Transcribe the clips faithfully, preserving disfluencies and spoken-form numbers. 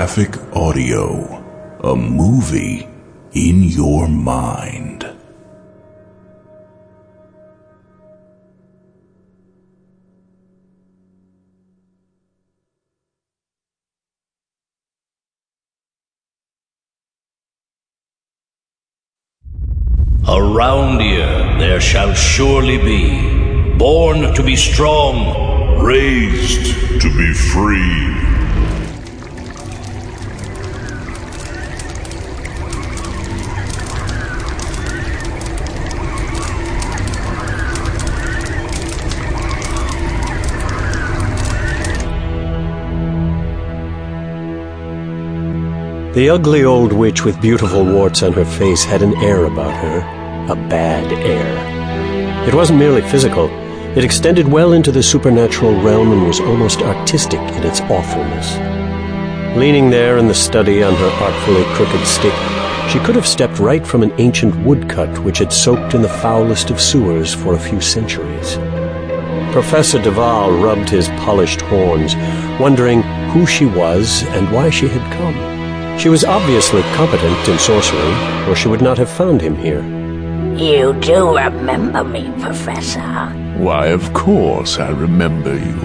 Graphic audio, a movie in your mind. Around here there shall surely be, born to be strong, Raised to be free. The ugly old witch with beautiful warts on her face had an air about her, a bad air. It wasn't merely physical. It extended well into the supernatural realm and was almost artistic in its awfulness. Leaning there in the study on her artfully crooked stick, she could have stepped right from an ancient woodcut which had soaked in the foulest of sewers for a few centuries. Professor Duval rubbed his polished horns, wondering who she was and why she had come. She was obviously competent in sorcery, or she would not have found him here. You do remember me, Professor? Why, of course I remember you,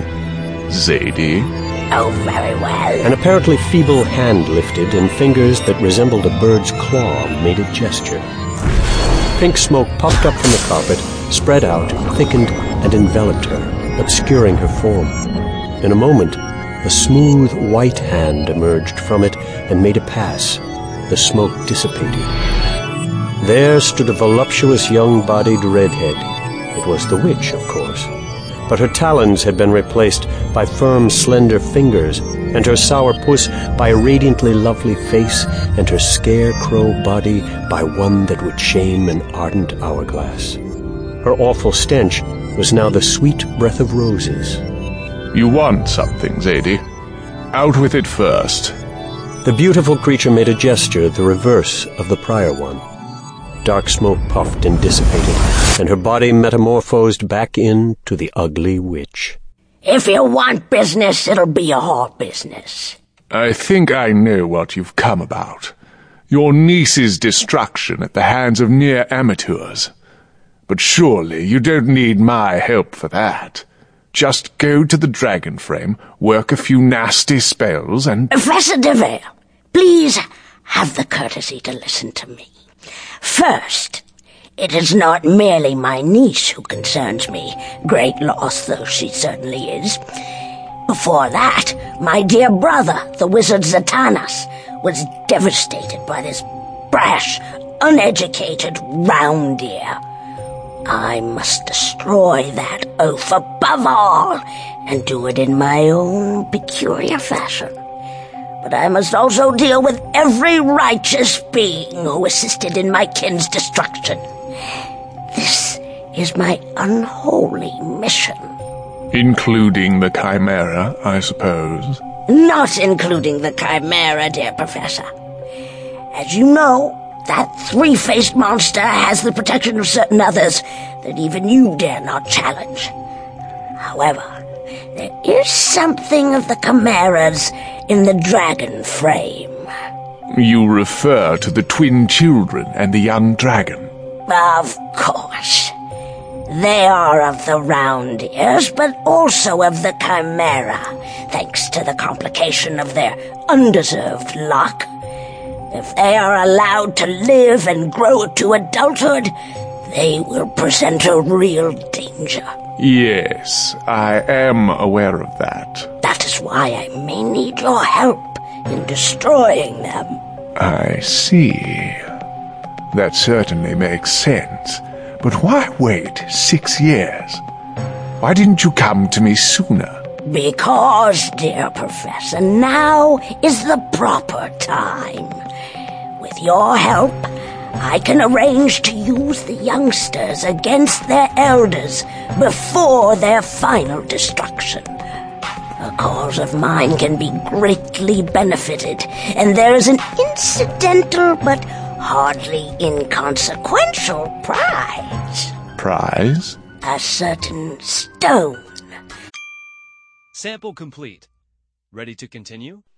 Zadie. Oh, very well. An apparently feeble hand lifted, and fingers that resembled a bird's claw made a gesture. Pink smoke puffed up from the carpet, spread out, thickened, and enveloped her, obscuring her form. In a moment, a smooth white hand emerged from it and made a pass. The smoke dissipated. There stood a voluptuous young-bodied redhead. It was the witch, of course. But her talons had been replaced by firm, slender fingers, and her sour puss by a radiantly lovely face, and her scarecrow body by one that would shame an ardent hourglass. Her awful stench was now the sweet breath of roses. You want something, Zadie. Out with it first. The beautiful creature made a gesture the reverse of the prior one. Dark smoke puffed and dissipated, and her body metamorphosed back into the ugly witch. If you want business, it'll be your business. I think I know what you've come about. Your niece's destruction at the hands of near amateurs. But surely you don't need my help for that. Just go to the dragon frame, work a few nasty spells, and— Professor DeVere, please have the courtesy to listen to me. First, it is not merely my niece who concerns me, great loss though she certainly is. Before that, my dear brother, the wizard Zatanas, was devastated by this brash, uneducated round ear. I must destroy that oaf above all, and do it in my own peculiar fashion. But I must also deal with every righteous being who assisted in my kin's destruction. This is my unholy mission. Including the Chimera, I suppose? Not including the Chimera, dear Professor. As you know, that three-faced monster has the protection of certain others that even you dare not challenge. However, there is something of the chimeras in the dragon frame. You refer to the twin children and the young dragon? Of course. They are of the round ears, but also of the chimera, thanks to the complication of their undeserved luck. If they are allowed to live and grow to adulthood, they will present a real danger. Yes, I am aware of that. That is why I may need your help in destroying them. I see. That certainly makes sense. But why wait six years? Why didn't you come to me sooner? Because, dear Professor, now is the proper time. With your help, I can arrange to use the youngsters against their elders before their final destruction. A cause of mine can be greatly benefited, and there is an incidental but hardly inconsequential prize. Prize? A certain stone. Sample complete. Ready to continue?